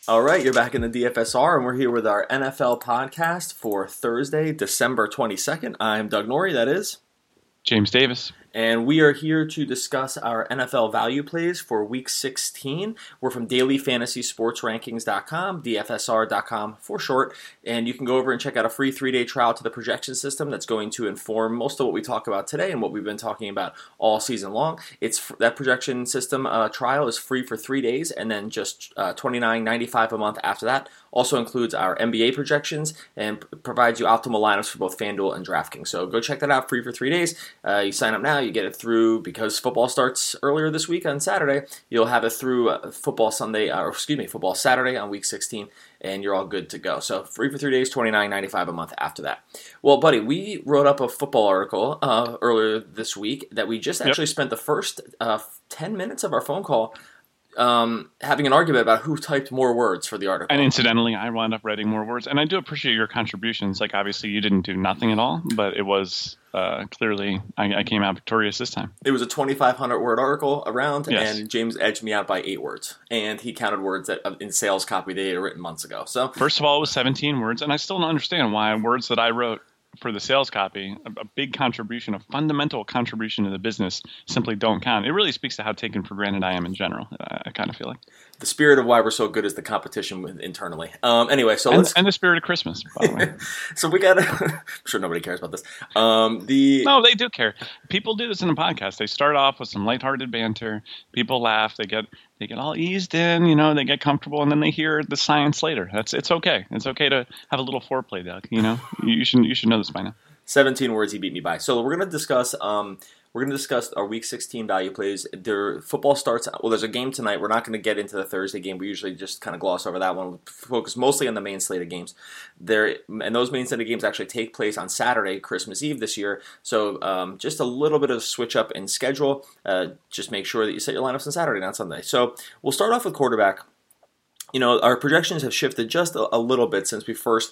All right, you're back in the DFSR, and we're here with our NFL podcast for Thursday, December 22nd. I'm Doug Norrie, that is. James Davis. And we are here to discuss our NFL value plays for Week 16. We're from dailyfantasysportsrankings.com, DFSR.com for short. And you can go over and check out a free 3-day trial to the projection system that's going to inform most of what we talk about today and what we've been talking about all season long. That projection system trial is free for 3 days and then just $29.95 a month after that. Also includes our NBA projections and provides you optimal lineups for both FanDuel and DraftKings. So go check that out, free for 3 days. You sign up now, you get it through, because football starts earlier this week on Saturday, you'll have it through football Saturday on Week 16, and you're all good to go. So free for 3 days, $29.95 a month after that. Well, buddy, we wrote up a football article earlier this week that we just actually spent the first 10 minutes of our phone call having an argument about who typed more words for the article. And incidentally, I wound up writing more words. And I do appreciate your contributions. Like, obviously, you didn't do nothing at all, but it was clearly I came out victorious this time. It was a 2,500-word article around, yes. And James edged me out by 8 words. And he counted words that in sales copy they had written months ago. So first of all, it was 17 words, and I still don't understand why words that I wrote for the sales copy, a big contribution, a fundamental contribution to the business, simply don't count. It really speaks to how taken for granted I am in general, I kind of feel like. The spirit of why we're so good is the competition internally. Anyway, so and the spirit of Christmas, by the way. So we got I'm sure nobody cares about this. No, they do care. People do this in a podcast. They start off with some lighthearted banter. People laugh. They get all eased in, they get comfortable, and then they hear the science later. It's okay. It's okay to have a little foreplay, Doug. You should know this by now. 17 words he beat me by. So we're going to discuss our Week 16 value plays. Football starts. Well, there's a game tonight. We're not going to get into the Thursday game. We usually just kind of gloss over that one. We focus mostly on the main slate of games. And those main slate of games actually take place on Saturday, Christmas Eve this year. So just a little bit of switch up in schedule. Just make sure that you set your lineups on Saturday, not Sunday. So we'll start off with quarterback. Our projections have shifted just a little bit since we first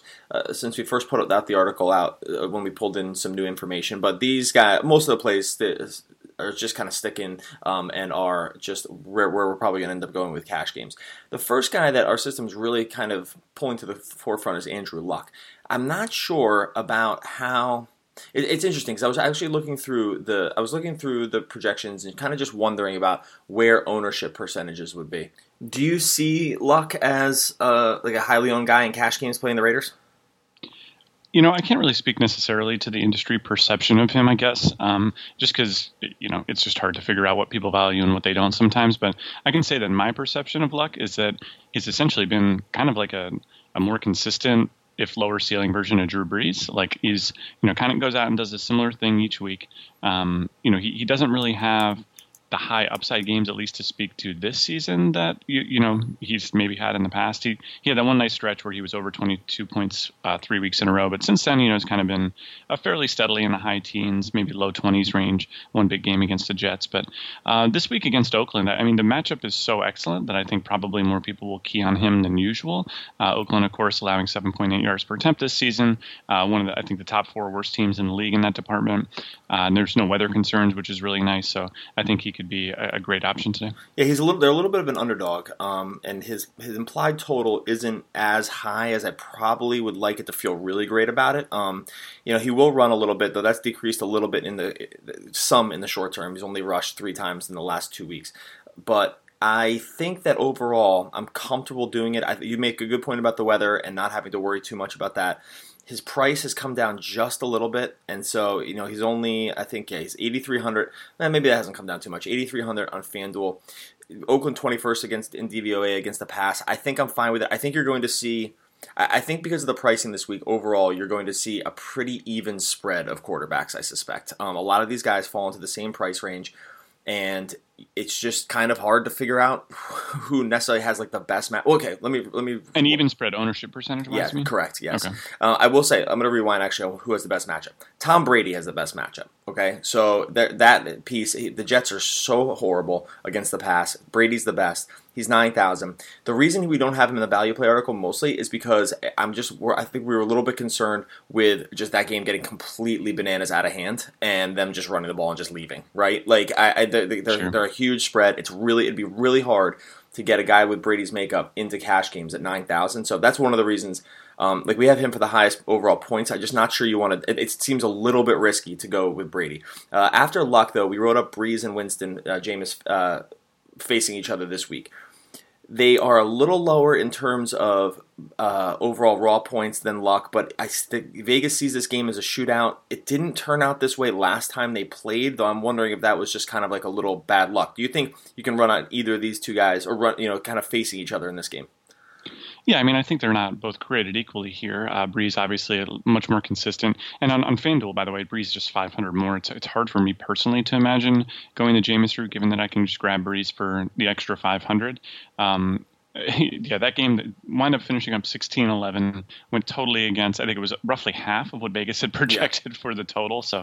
put out the article out when we pulled in some new information. But these guys, most of the plays are just kind of sticking and are just where we're probably going to end up going with cash games. The first guy that our system's really kind of pulling to the forefront is Andrew Luck. I'm not sure about how. It's interesting because I was actually looking through the projections and kind of just wondering about where ownership percentages would be. Do you see Luck as like a highly owned guy in cash games playing the Raiders? I can't really speak necessarily to the industry perception of him, I guess, just because, it's just hard to figure out what people value and what they don't sometimes. But I can say that my perception of Luck is that he's essentially been kind of like a more consistent, if lower ceiling version of Drew Brees. Like, he's, kind of goes out and does a similar thing each week. He doesn't really have the high upside games, at least to speak to this season, that he's maybe had in the past. He had that one nice stretch where he was over 22 points 3 weeks in a row, but since then, it's kind of been fairly steadily in the high teens, maybe low 20s range. One big game against the Jets, but this week against Oakland, the matchup is so excellent that I think probably more people will key on him than usual. Oakland, of course, allowing 7.8 yards per attempt this season. One of the top 4 worst teams in the league in that department. And there's no weather concerns, which is really nice. So I think he could be a great option today. Yeah, they're a little bit of an underdog, and his implied total isn't as high as I probably would like it to feel really great about it. He will run a little bit, though that's decreased a little bit in the short term. He's only rushed 3 times in the last 2 weeks, but I think that overall I'm comfortable doing it. You make a good point about the weather and not having to worry too much about that. His price has come down just a little bit, and so he's only, I think, he's 8,300. Maybe that hasn't come down too much. 8,300 on FanDuel. Oakland 21st in DVOA against the pass. I think I'm fine with it. I think you're going to see. I think because of the pricing this week overall, you're going to see a pretty even spread of quarterbacks. I suspect a lot of these guys fall into the same price range, and it's just kind of hard to figure out who necessarily has like the best match. Okay, let me. An even spread ownership percentage. Yeah, correct. Yes. Okay. I will say I'm going to rewind actually on who has the best matchup. Tom Brady has the best matchup. Okay, so that piece, the Jets are so horrible against the pass. Brady's the best. He's 9,000. The reason we don't have him in the value play article mostly is because I think we were a little bit concerned with just that game getting completely bananas out of hand and them just running the ball and just leaving. Right? Like they're a huge spread. It'd be really hard to get a guy with Brady's makeup into cash games at 9,000. So that's one of the reasons. Like we have him for the highest overall points. I'm just not sure you want to. It seems a little bit risky to go with Brady. After Luck, though, we wrote up Breeze and Winston, Jameis facing each other this week. They are a little lower in terms of overall raw points than Luck, but I think Vegas sees this game as a shootout. It didn't turn out this way last time they played, though I'm wondering if that was just kind of like a little bad luck. Do you think you can run on either of these two guys or run, kind of facing each other in this game? Yeah, I mean, I think they're not both created equally here. Breeze, obviously, much more consistent. And on FanDuel, by the way, Breeze is just 500 more. It's hard for me personally to imagine going the Jameis route, given that I can just grab Breeze for the extra 500. Yeah, that game wound up finishing up 16-11, went totally against, I think it was roughly half of what Vegas had projected for the total. So,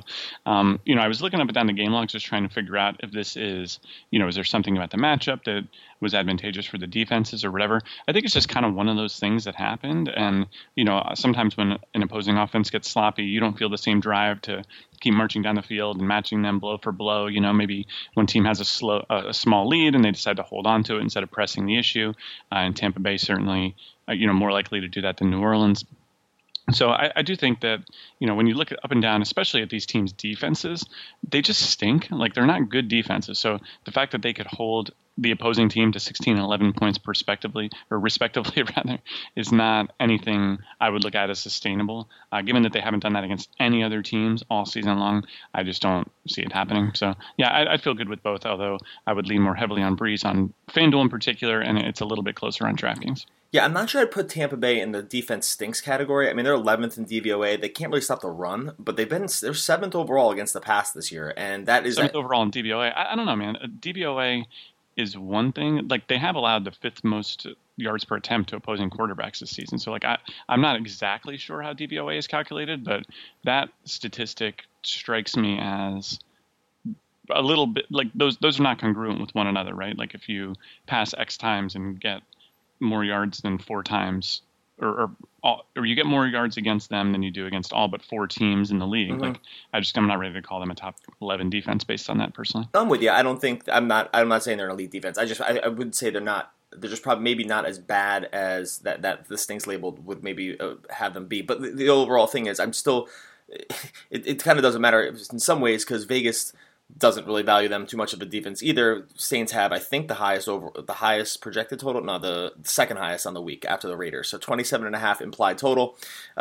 I was looking up and down the game logs just trying to figure out if this is, is there something about the matchup that was advantageous for the defenses or whatever. I think it's just kind of one of those things that happened. And, sometimes when an opposing offense gets sloppy, you don't feel the same drive to keep marching down the field and matching them blow for blow. Maybe one team has a small lead and they decide to hold on to it instead of pressing the issue. And Tampa Bay certainly, more likely to do that than New Orleans. So I do think that, when you look up and down, especially at these teams' defenses, they just stink. Like, they're not good defenses. So the fact that they could hold the opposing team to 16 and 11 points respectively, rather, is not anything I would look at as sustainable. Given that they haven't done that against any other teams all season long, I just don't see it happening. So, yeah, I'd feel good with both, although I would lean more heavily on Breeze on FanDuel in particular, and it's a little bit closer on DraftKings. Yeah, I'm not sure I'd put Tampa Bay in the defense stinks category. I mean, they're 11th in DVOA. They can't really stop the run, but they're 7th overall against the pass this year, and that is 7th overall in DVOA. I don't know, man. DVOA is one thing. Like, they have allowed the 5th most yards per attempt to opposing quarterbacks this season. So, like, I'm not exactly sure how DVOA is calculated, but that statistic strikes me as a little bit like those are not congruent with one another, right? Like, if you pass X times and get more yards than 4 times, or you get more yards against them than you do against all but 4 teams in the league. Mm-hmm. Like, I'm not ready to call them a top 11 defense based on that personally. I'm with you. I'm not saying they're an elite defense. I would say they're not. They're just probably maybe not as bad as that the stinks labeled would maybe have them be. But the overall thing is, I'm still. It kind of doesn't matter in some ways because Vegas doesn't really value them too much of a defense either. Saints have, I think, the highest projected total. No, the second highest on the week after the Raiders. So 27.5 implied total.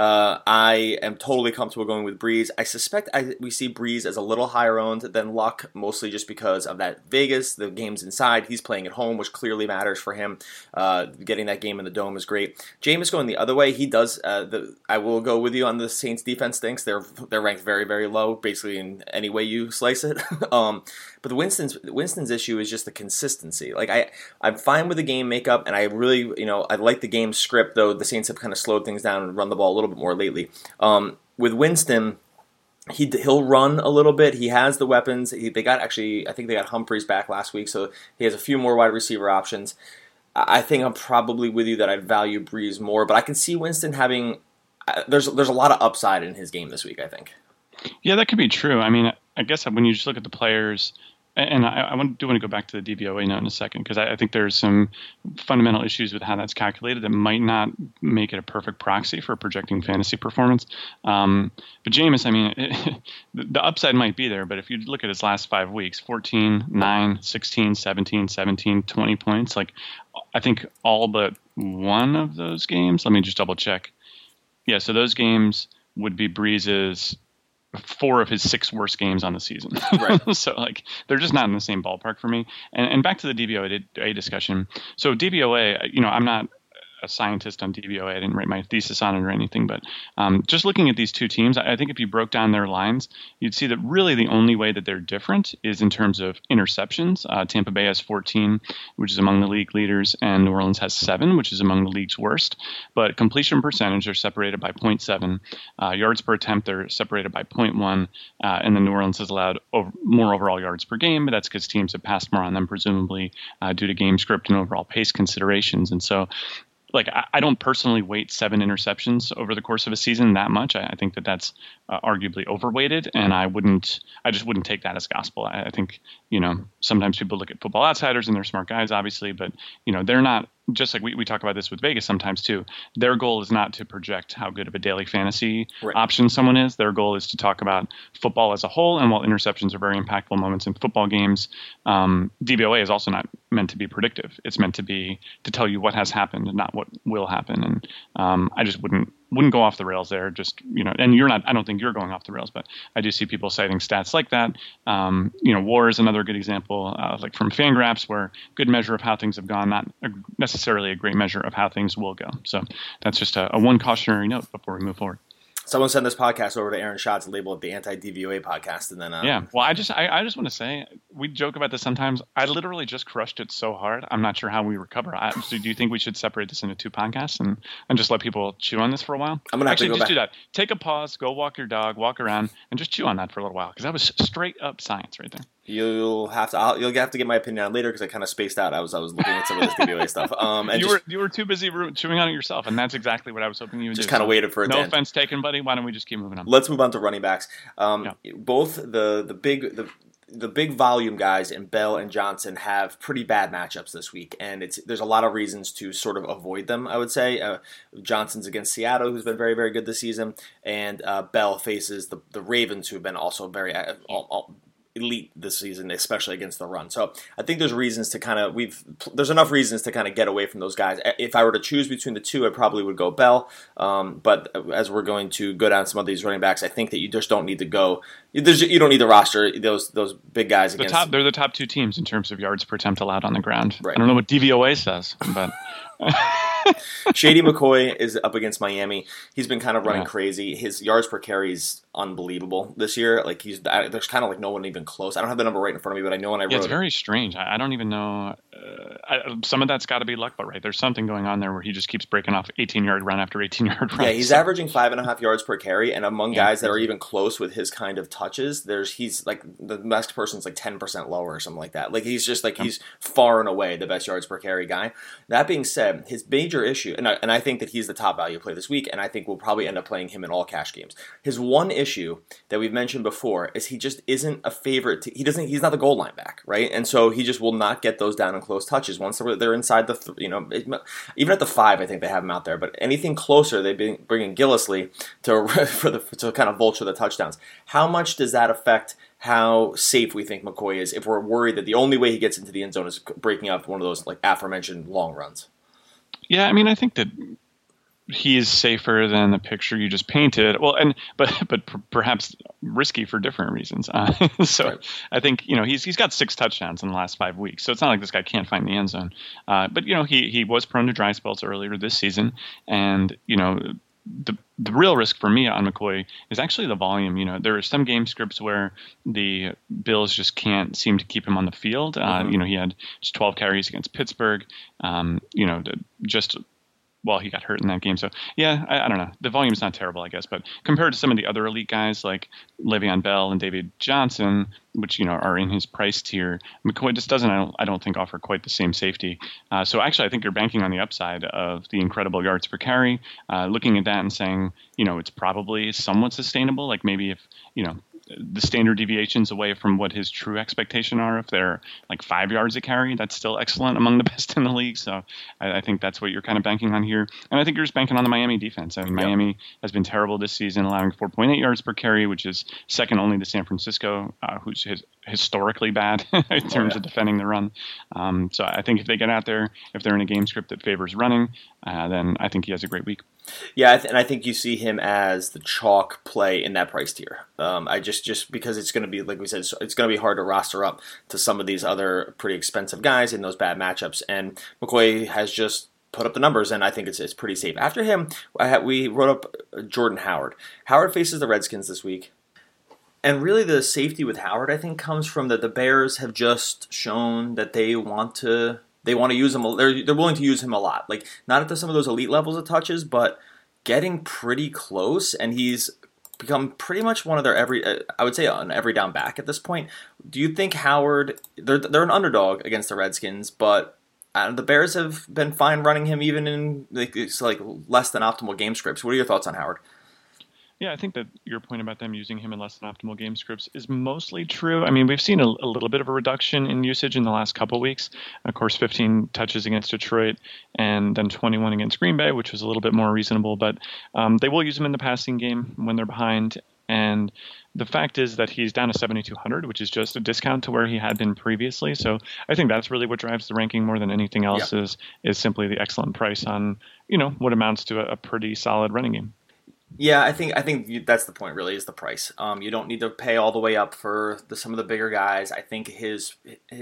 I am totally comfortable going with Breeze. I suspect we see Breeze as a little higher owned than Luck, mostly just because of that Vegas, the game's inside. He's playing at home, which clearly matters for him. Getting that game in the Dome is great. Jameis going the other way. He does. I will go with you on the Saints defense stinks. They're ranked very, very low, basically in any way you slice it. But the Winston's issue is just the consistency. Like I'm fine with the game makeup, and I really, I like the game script, though the Saints have kind of slowed things down and run the ball a little bit more lately. With Winston, he'll run a little bit. He has the weapons. I think they got Humphreys back last week, so he has a few more wide receiver options. I think I'm probably with you that I'd value Breeze more, but I can see Winston having. There's a lot of upside in his game this week, I think. Yeah, that could be true. I mean, I guess when you just look at the players, and I want to go back to the DVOA note in a second, because I think there's some fundamental issues with how that's calculated that might not make it a perfect proxy for projecting fantasy performance. But Jameis, I mean, the upside might be there, but if you look at his last 5 weeks, 14, 9, 16, 17, 17, 20 points, like I think all but one of those games, let me just double check. Yeah, so those games would be Breeze's 4 of his 6 worst games on the season. Right. So, like, they're just not in the same ballpark for me. And back to the DVOA discussion. So DVOA, I'm not a scientist on DVOA. I didn't write my thesis on it or anything, but just looking at these two teams, I think if you broke down their lines, you'd see that really the only way that they're different is in terms of interceptions. Tampa Bay has 14, which is among the league leaders, and New Orleans has 7, which is among the league's worst. But completion percentage are separated by 0.7. Yards per attempt are separated by 0.1, and then New Orleans has allowed more overall yards per game, but that's because teams have passed more on them, presumably due to game script and overall pace considerations. And so like I don't personally weight 7 interceptions over the course of a season that much. I think that's arguably overweighted, and I just wouldn't take that as gospel. I think, sometimes people look at Football Outsiders and they're smart guys, obviously, but they're not. Just like we talk about this with Vegas sometimes too, their goal is not to project how good of a daily fantasy option someone is. Their goal is to talk about football as a whole. And while interceptions are very impactful moments in football games, DVOA is also not meant to be predictive. It's meant to tell you what has happened and not what will happen. And I just wouldn't go off the rails there. Just, and you're not, I don't think you're going off the rails, but I do see people citing stats like that. WAR is another good example, like from Fangraphs, where good measure of how things have gone, not necessarily a great measure of how things will go. So that's just a one cautionary note before we move forward. Someone send this podcast over to Aaron Schatz and label it the Anti-DVOA podcast, and then yeah. Well, I just want to say, we joke about this sometimes. I literally just crushed it so hard. I'm not sure how we recover. So do you think we should separate this into 2 podcasts and just let people chew on this for a while? I'm gonna actually have to go just back. Do that. Take a pause, go walk your dog, walk around, and just chew on that for a little while, because that was straight up science right there. You'll have to get my opinion on it later, because I kind of spaced out. I was looking at some of this DVOA stuff. And you were too busy chewing on it yourself, and that's exactly what I was hoping you would do. Just kind of waited for it. No offense taken, buddy. Why don't we just keep moving on? Let's move on to running backs. Both the big volume guys in Bell and Johnson have pretty bad matchups this week, and there's a lot of reasons to sort of avoid them, I would say. Johnson's against Seattle, who's been very, very good this season, and Bell faces the Ravens, who've been also very elite this season, especially against the run. So I think there's reasons to there's enough reasons to kind of get away from those guys. If I were to choose between the two, I probably would go Bell. But as we're going to go down some of these running backs, I think that you just don't need to go. You don't need to roster those big guys against. They're the top 2 teams in terms of yards per attempt allowed on the ground. Right. I don't know what DVOA says, but. Shady McCoy is up against Miami. He's been kind of running crazy. His yards per carry is unbelievable this year. Like there's kind of like no one even close. I don't have the number right in front of me, but I know when I wrote it. It's very strange. I don't even know. Some of that's got to be luck, but there's something going on there where he just keeps breaking off 18-yard run after 18-yard run. Yeah, he's averaging 5.5 yards per carry, and among guys that are even close with his kind of touches, he's like the next person's like 10% lower or something like that. Like he's just like he's far and away the best yards per carry guy. That being said, his major issue, and I think that he's the top value play this week, and I think we'll probably end up playing him in all cash games. His one issue that we've mentioned before is he just isn't a favorite. He's not the goal line back, right? And so he just will not get those down and close touches once they're inside even at the 5. I think they have him out there, but anything closer, they bring in Gillislee to kind of vulture the touchdowns. How much does that affect how safe we think McCoy is if we're worried that the only way he gets into the end zone is breaking up one of those like aforementioned long runs? Yeah, I mean, I think that he is safer than the picture you just painted. Well, but perhaps risky for different reasons. So right. I think he's got 6 touchdowns in the last 5 weeks, so it's not like this guy can't find the end zone. But he was prone to dry spells earlier this season, and the real risk for me on McCoy is actually the volume. There are some game scripts where the Bills just can't seem to keep him on the field. He had just 12 carries against Pittsburgh. Well, he got hurt in that game. So, yeah, I don't know. The volume's not terrible, I guess. But compared to some of the other elite guys like Le'Veon Bell and David Johnson, which, are in his price tier, McCoy just doesn't, I don't think, offer quite the same safety. So, actually, I think you're banking on the upside of the incredible yards per carry, looking at that and saying, it's probably somewhat sustainable. Like maybe if, the standard deviations away from what his true expectation are. If they're like 5 yards a carry, that's still excellent, among the best in the league. So I think that's what you're kind of banking on here. And I think you're just banking on the Miami defense. I mean, Miami has been terrible this season, allowing 4.8 yards per carry, which is second only to San Francisco, who's historically bad in terms of defending the run. So I think if they get out there, if they're in a game script that favors running, then I think he has a great week. Yeah, and I think you see him as the chalk play in that price tier. I just because it's going to be, like we said, it's going to be hard to roster up to some of these other pretty expensive guys in those bad matchups. And McCoy has just put up the numbers, and I think it's pretty safe. After him, we wrote up Jordan Howard. Howard faces the Redskins this week. And really the safety with Howard, I think, comes from that the Bears have just shown that they want to use him. They're willing to use him a lot. Like, not at some of those elite levels of touches, but getting pretty close. And he's become pretty much one of their an every down back at this point. Do you think Howard? They're an underdog against the Redskins, but the Bears have been fine running him even in it's like less than optimal game scripts. What are your thoughts on Howard? Yeah, I think that your point about them using him in less than optimal game scripts is mostly true. I mean, we've seen a little bit of a reduction in usage in the last couple of weeks. Of course, 15 touches against Detroit and then 21 against Green Bay, which was a little bit more reasonable. But they will use him in the passing game when they're behind. And the fact is that he's down to 7,200, which is just a discount to where he had been previously. So I think that's really what drives the ranking more than anything else. Is simply the excellent price on, what amounts to a pretty solid running game. Yeah, I think that's the point. Really, is the price. You don't need to pay all the way up for some of the bigger guys. I think his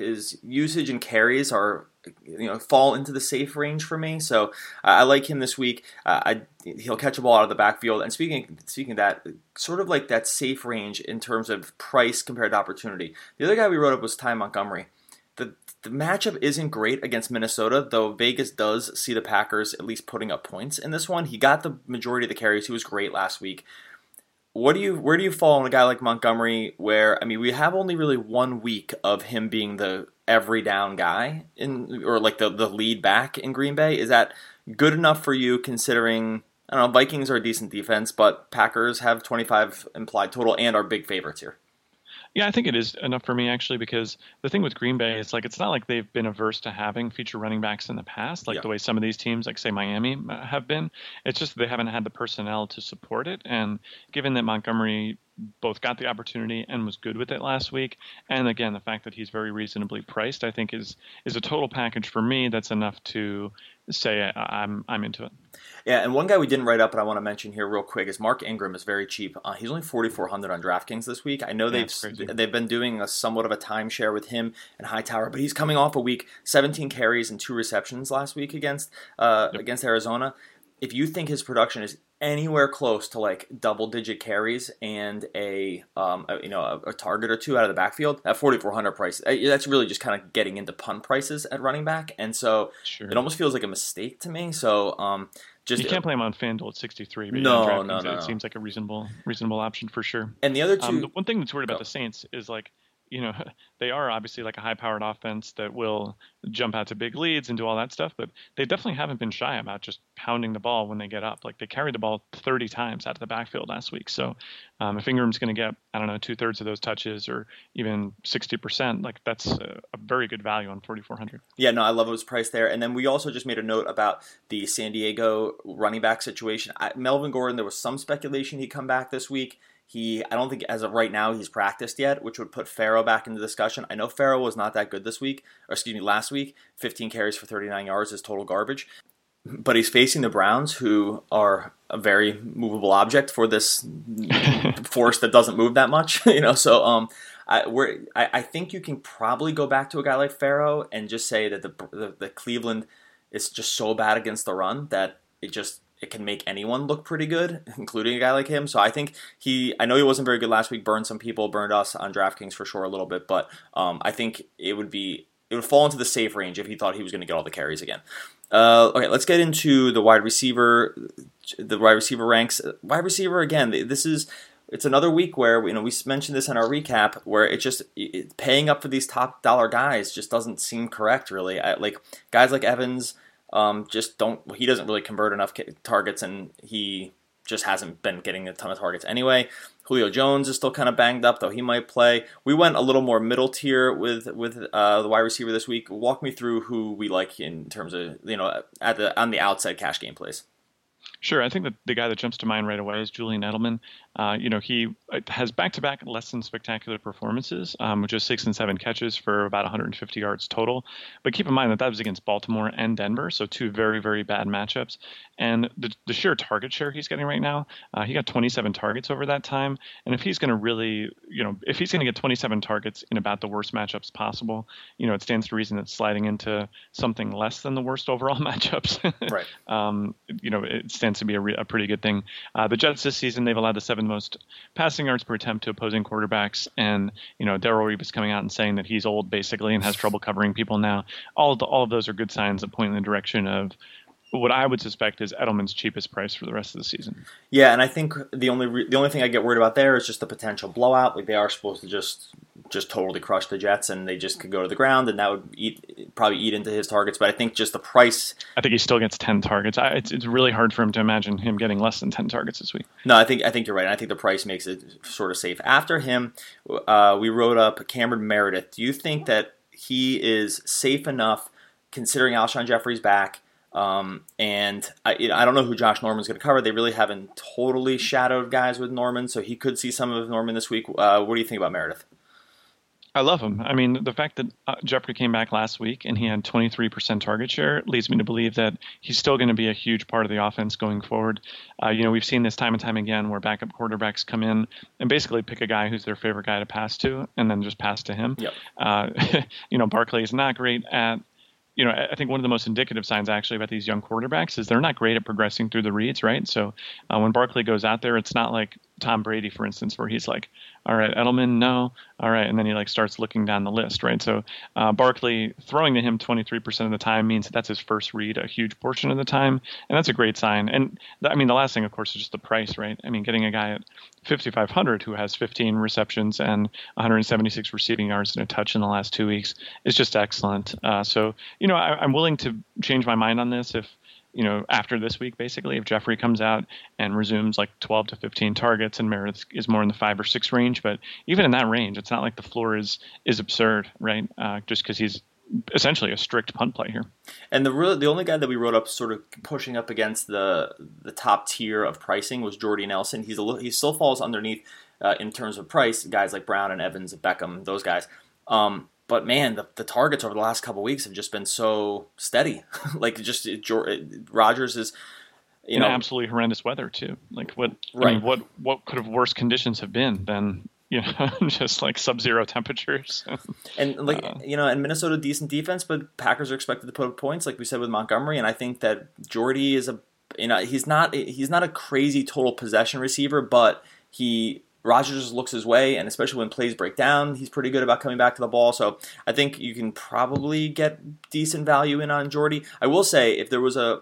usage and carries are fall into the safe range for me. So I like him this week. He'll catch a ball out of the backfield. And speaking of that, sort of like that safe range in terms of price compared to opportunity. The other guy we wrote up was Ty Montgomery. The matchup isn't great against Minnesota, though Vegas does see the Packers at least putting up points in this one. He got the majority of the carries. He was great last week. Where do you fall on a guy like Montgomery where, we have only really 1 week of him being the every down guy or like the lead back in Green Bay? Is that good enough for you considering, I don't know, Vikings are a decent defense, but Packers have 25 implied total and are big favorites here? Yeah, I think it is enough for me, actually, because the thing with Green Bay is, it's not like they've been averse to having feature running backs in the past, the way some of these teams, like, say, Miami, have been. It's just that they haven't had the personnel to support it. And given that Montgomery both got the opportunity and was good with it last week, and, again, the fact that he's very reasonably priced, I think is a total package for me that's enough to say I'm into it. Yeah, and one guy we didn't write up, but I want to mention here real quick is Mark Ingram is very cheap. He's only 4,400 on DraftKings this week. I know they've been doing somewhat of a timeshare with him and Hightower, but he's coming off a week, 17 carries and 2 receptions last week against Arizona. If you think his production is anywhere close to like double-digit carries and a target or two out of the backfield, at 4,400 price, that's really just kind of getting into punt prices at running back, and so It almost feels like a mistake to me. So you can't play him on FanDuel at 63. But no. It seems like a reasonable option for sure. And the other two, the one thing that's worried about the Saints is they are obviously like a high-powered offense that will jump out to big leads and do all that stuff, but they definitely haven't been shy about just pounding the ball when they get up. Like, they carried the ball 30 times out of the backfield last week. So if Ingram's going to get, 2/3 of those touches or even 60%, that's a very good value on 4,400. Yeah, no, I love his price there. And then we also just made a note about the San Diego running back situation. Melvin Gordon, there was some speculation he'd come back this week. I don't think as of right now he's practiced yet, which would put Farrell back in the discussion. I know Farrell was not that good last week. 15 carries for 39 yards is total garbage. But he's facing the Browns, who are a very movable object for this force that doesn't move that much. So I think you can probably go back to a guy like Farrell and just say that the Cleveland is just so bad against the run that it can make anyone look pretty good, including a guy like him. So I think I know he wasn't very good last week, burned some people, burned us on DraftKings for sure a little bit, but I think it would fall into the safe range if he thought he was going to get all the carries again. Okay, let's get into the wide receiver ranks. Wide receiver, again, it's another week where we mentioned this in our recap where paying up for these top dollar guys just doesn't seem correct, really. Like guys like Evans, he doesn't really convert enough targets, and he just hasn't been getting a ton of targets anyway. Julio Jones is still kind of banged up, though he might play. We went a little more middle tier with the wide receiver this week. Walk me through who we like in terms of on the outside cash game plays. Sure. I think that the guy that jumps to mind right away is Julian Edelman. He has back-to-back less than spectacular performances, which is 6 and 7 catches for about 150 yards total. But keep in mind that was against Baltimore and Denver, so 2 very, very bad matchups. And the sheer target share he's getting right now, he got 27 targets over that time. And if he's going to really, if he's going to get 27 targets in about the worst matchups possible, it stands to reason that sliding into something less than the worst overall matchups, right? It stands to be a pretty good thing. The Jets this season, they've allowed the 7th most passing yards per attempt to opposing quarterbacks, and Darrelle Revis coming out and saying that he's old basically and has trouble covering people now. All of those are good signs that point in the direction of what I would suspect is Edelman's cheapest price for the rest of the season. Yeah, and I think the only thing I get worried about there is just the potential blowout. Like, they are supposed to just just totally crush the Jets and they just could go to the ground, and that would probably eat into his targets. But I think just the price. I think he still gets 10 targets. It's really hard for him to imagine him getting less than 10 targets this week. No, I think you're right. I think the price makes it sort of safe. After him, we wrote up Cameron Meredith. Do you think that he is safe enough, considering Alshon Jeffrey's back? And I don't know who Josh Norman's going to cover. They really haven't totally shadowed guys with Norman, so he could see some of Norman this week. What do you think about Meredith? I love him. I mean, the fact that Jeffrey came back last week and he had 23% target share leads me to believe that he's still going to be a huge part of the offense going forward. We've seen this time and time again where backup quarterbacks come in and basically pick a guy who's their favorite guy to pass to and then just pass to him. Yep. Barkley is not great at I think one of the most indicative signs actually about these young quarterbacks is they're not great at progressing through the reads, right? So when Barkley goes out there, it's not like Tom Brady, for instance, where he's like, all right, Edelman, no, all right, and then he starts looking down the list, right? So Barkley throwing to him 23% of the time means that's his first read a huge portion of the time, and that's a great sign. And the last thing, of course, is just the price, right? I mean, getting a guy at 5,500 who has 15 receptions and 176 receiving yards and a touch in the last 2 weeks is just excellent. So I'm willing to change my mind on this if after this week, basically, if Jeffrey comes out and resumes 12 to 15 targets and Meredith is more in the 5 or 6 range. But even in that range, it's not like the floor is absurd, right? Just because he's essentially a strict punt play here. And the only guy that we wrote up sort of pushing up against the top tier of pricing was Jordy Nelson. He still falls underneath in terms of price, guys like Brown and Evans, Beckham, those guys. But man, the targets over the last couple of weeks have just been so steady. Rodgers is, in absolutely horrendous weather too. What could have worse conditions have been than just sub-zero temperatures. And and Minnesota decent defense, but Packers are expected to put up points, like we said with Montgomery. And I think that Jordy is he's not a crazy total possession receiver, but Rodgers looks his way, and especially when plays break down, he's pretty good about coming back to the ball. So I think you can probably get decent value in on Jordy. I will say if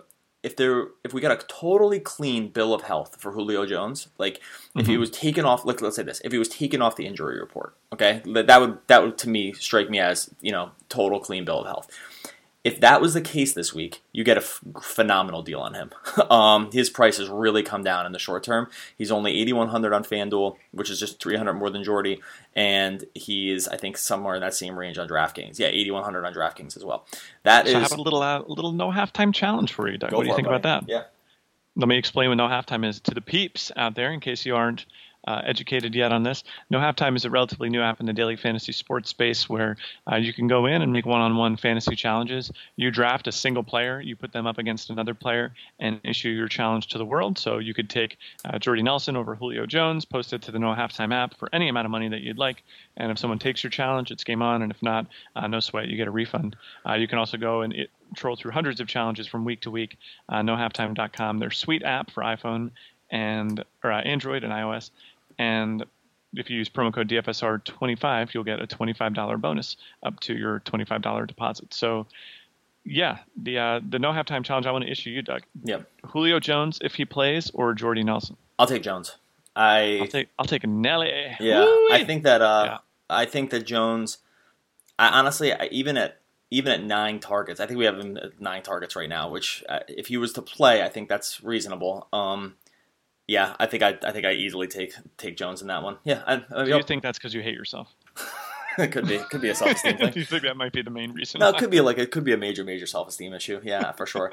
we got a totally clean bill of health for Julio Jones, if he was taken off, let's say this, if he was taken off the injury report, okay, that would to me strike me as total clean bill of health. If that was the case this week, you get a phenomenal deal on him. His price has really come down in the short term. He's only $8,100 on FanDuel, which is just $300 more than Jordy, and he is, I think, somewhere in that same range on DraftKings. Yeah, $8,100 on DraftKings as well. I have a little no halftime challenge for you, Doug. What do you think about that? Yeah. Let me explain what no halftime is to the peeps out there, in case you aren't educated yet on this. No Halftime is a relatively new app in the daily fantasy sports space where you can go in and make one-on-one fantasy challenges. You draft a single player, you put them up against another player, and issue your challenge to the world. So you could take Jordy Nelson over Julio Jones, post it to the No Halftime app for any amount of money that you'd like, and if someone takes your challenge, it's game on, and if not, no sweat, you get a refund. You can also go and troll through hundreds of challenges from week to week. NoHalftime.com. Their sweet app for iPhone or Android and iOS. And if you use promo code DFSR25, you'll get a $25 bonus up to your $25 deposit. So, yeah, the No Halftime Challenge I want to issue you, Doug. Yep. Julio Jones, if he plays, or Jordy Nelson? I'll take Jones. I'll take Nelly. Yeah, Woo-wee. I think that Jones. Honestly, even at 9 targets, I think we have him at 9 targets right now. Which, if he was to play, I think that's reasonable. Yeah, I think I easily take Jones in that one. Yeah. Do you think that's because you hate yourself? It could be a self-esteem thing. Do you think that might be the main reason? No, it could be a major self-esteem issue. Yeah, for sure.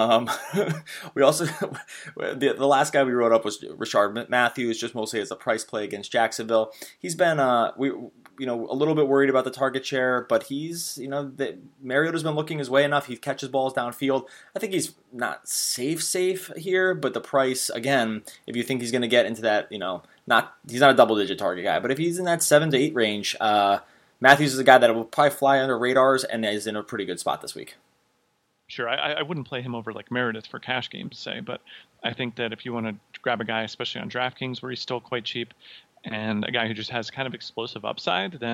We also the last guy we wrote up was Rishard Matthews, just mostly as a price play against Jacksonville. He's been a little bit worried about the target share, but he's Mariota's been looking his way enough. He catches balls downfield. I think he's not safe here, but the price, again, if you think he's going to get into that, he's not a double-digit target guy, but if he's in that 7 to 8 range, Matthews is a guy that will probably fly under radars and is in a pretty good spot this week. Sure, I wouldn't play him over Meredith for cash games, say, but I think that if you want to grab a guy, especially on DraftKings where he's still quite cheap, and a guy who just has kind of explosive upside, then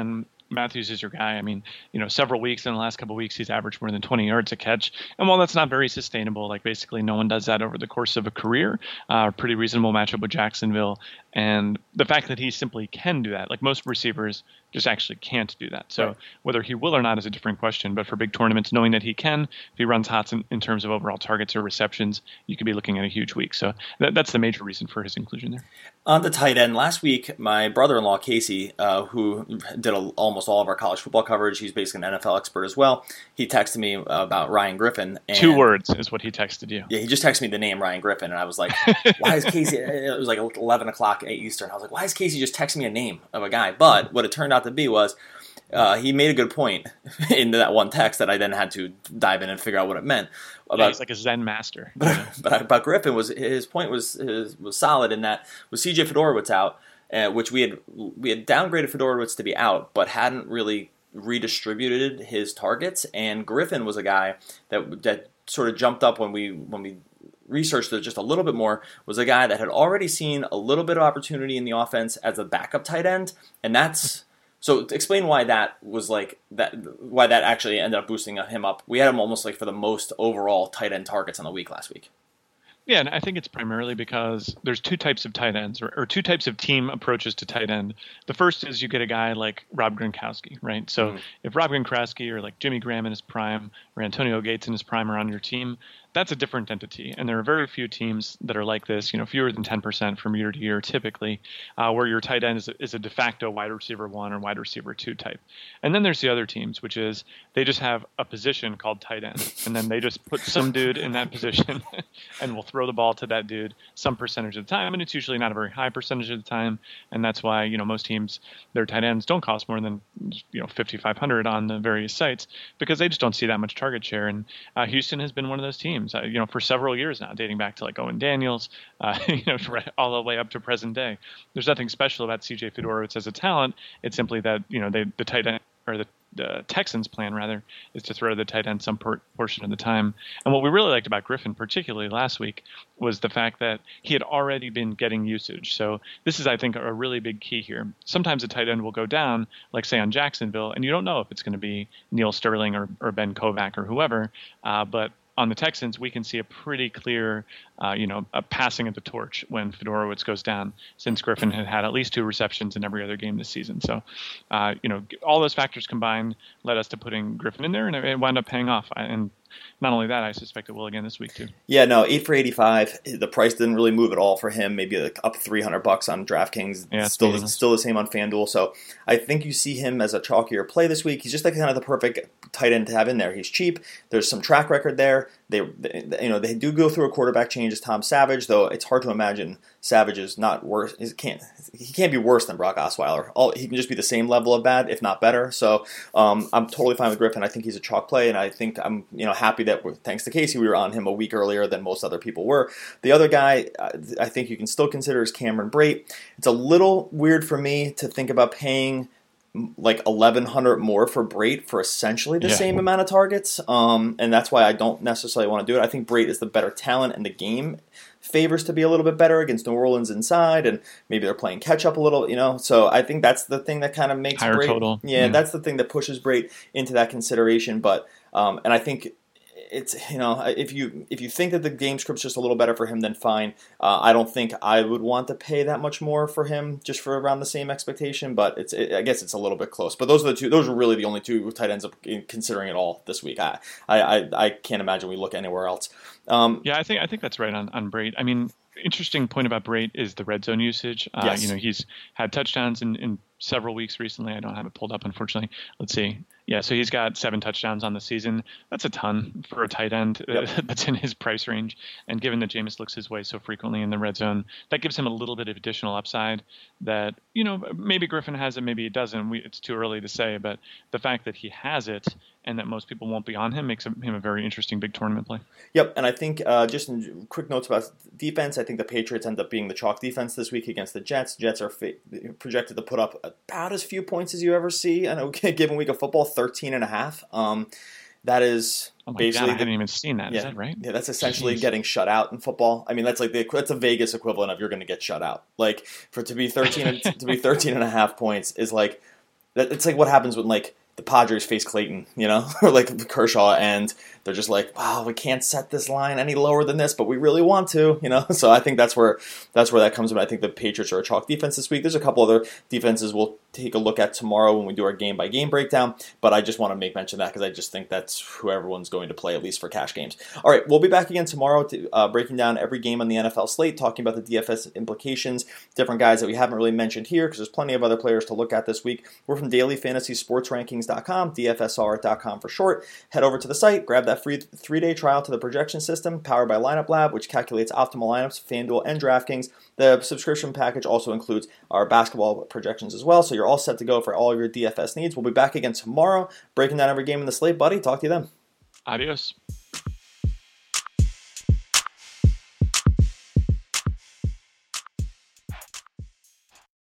Matthews is your guy. I mean, several weeks in the last couple of weeks, he's averaged more than 20 yards a catch. And while that's not very sustainable, like basically no one does that over the course of a career, pretty reasonable matchup with Jacksonville. And the fact that he simply can do that, like most receivers just actually can't do that. So Right. whether he will or not is a different question. But for big tournaments, knowing that he can, if he runs hot in terms of overall targets or receptions, you could be looking at a huge week. So that's the major reason for his inclusion there. On the tight end, last week, my brother-in-law, Casey, who did almost all of our college football coverage, he's basically an NFL expert as well, he texted me about Ryan Griffin. And 2 words is what he texted you. Yeah, he just texted me the name Ryan Griffin, and I was like, why is Casey, it was like 11 o'clock Eastern, I was like, why is Casey just texting me a name of a guy? But what it turned out to be was, he made a good point in that one text that I then had to dive in and figure out what it meant. He's like a Zen master. But about Griffin, his point was solid in that with C.J. Fedorowicz out, which we had downgraded Fedorowicz to be out, but hadn't really redistributed his targets. And Griffin was a guy that sort of jumped up when we researched it just a little bit more, was a guy that had already seen a little bit of opportunity in the offense as a backup tight end, and that's. So explain why that was like that. Why that actually ended up boosting him up. We had him almost like for the most overall tight end targets on the week last week. Yeah, and I think it's primarily because there's 2 types of tight ends or 2 types of team approaches to tight end. The first is you get a guy like Rob Gronkowski, right? So if Rob Gronkowski or like Jimmy Graham in his prime or Antonio Gates in his prime are on your team, that's a different entity. And there are very few teams that are like this, fewer than 10% from year to year typically, where your tight end is a de facto wide receiver 1 or wide receiver 2 type. And then there's the other teams, which is they just have a position called tight end. And then they just put some dude in that position and will throw the ball to that dude some percentage of the time. And it's usually not a very high percentage of the time. And that's why, most teams, their tight ends don't cost more than, 5,500 on the various sites because they just don't see that much target share. And Houston has been one of those teams. For several years now, dating back to like Owen Daniels, all the way up to present day. There's nothing special about C.J. Fedorowicz as a talent. It's simply that the tight end or the Texans' plan rather is to throw the tight end some portion of the time. And what we really liked about Griffin, particularly last week, was the fact that he had already been getting usage. So this is, I think, a really big key here. Sometimes a tight end will go down, like say on Jacksonville, and you don't know if it's going to be Neil Sterling or Ben Kovac or whoever, but on the Texans, we can see a pretty clear, a passing of the torch when Fedorowicz goes down, since Griffin had at least 2 receptions in every other game this season. So, all those factors combined led us to putting Griffin in there, and it wound up paying off. And not only that, I suspect it will again this week too. Yeah, no, 8 for 85. The price didn't really move at all for him. Maybe like up $300 on DraftKings. Yeah, still the same on FanDuel. So I think you see him as a chalkier play this week. He's just like kind of the perfect tight end to have in there. He's cheap. There's some track record there. They do go through a quarterback change as Tom Savage, though it's hard to imagine Savage is not worse. He can't be worse than Brock Osweiler. He can just be the same level of bad, if not better. So I'm totally fine with Griffin. I think he's a chalk play, and I think I'm happy that thanks to Casey we were on him a week earlier than most other people were. The other guy I think you can still consider is Cameron Brate. It's a little weird for me to think about paying like 1,100 more for Brate for essentially the same amount of targets, and that's why I don't necessarily want to do it. I think Brate is the better talent, and the game favors to be a little bit better against New Orleans inside, and maybe they're playing catch up a little, So I think that's the thing that kind of makes higher Brate. Total. Yeah, that's the thing that pushes Brate into that consideration. But and I think it's if you think that the game script's just a little better for him, then fine. I don't think I would want to pay that much more for him just for around the same expectation, but I guess it's a little bit close. But those are the two. Those are really the only 2 tight ends considering it all this week. I can't imagine we look anywhere else. I think that's right on Brate. I mean, interesting point about Brate is the red zone usage. Yes. He's had touchdowns in several weeks recently. I don't have it pulled up, unfortunately. Let's see. Yeah, so he's got 7 touchdowns on the season. That's a ton for a tight end that's in his price range. And given that Jameis looks his way so frequently in the red zone, that gives him a little bit of additional upside that, maybe Griffin has it, maybe he doesn't. It's too early to say. But the fact that he has it and that most people won't be on him makes him a very interesting big tournament play. Yep, and I think just in quick notes about defense, I think the Patriots end up being the chalk defense this week against the Jets. Jets are projected to put up about as few points as you ever see in a given week of football, 13.5. That is basically. God, I hadn't even seen that. Yeah, is that right? Yeah, that's essentially getting shut out in football. I mean, that's like that's a Vegas equivalent of you're going to get shut out. Like to be 13 and a half points is like it's like what happens when like the Padres face Clayton, or like Kershaw, and they're just like, wow, we can't set this line any lower than this, but we really want to, So I think that's where that comes from. I think the Patriots are a chalk defense this week. There's a couple other defenses we'll take a look at tomorrow when we do our game by game breakdown, but I just want to make mention of that because I just think that's who everyone's going to play, at least for cash games. All right, we'll be back again tomorrow to breaking down every game on the NFL slate, talking about the DFS implications, different guys that we haven't really mentioned here because there's plenty of other players to look at this week. We're from dailyfantasysportsrankings.com, DFSR.com for short. Head over to the site, grab that free 3-day trial to the projection system powered by Lineup Lab, which calculates optimal lineups, FanDuel, and DraftKings. The subscription package also includes our basketball projections as well, so you're all set to go for all of your DFS needs. We'll be back again tomorrow, breaking down every game in the slate. Buddy, talk to you then. Adios.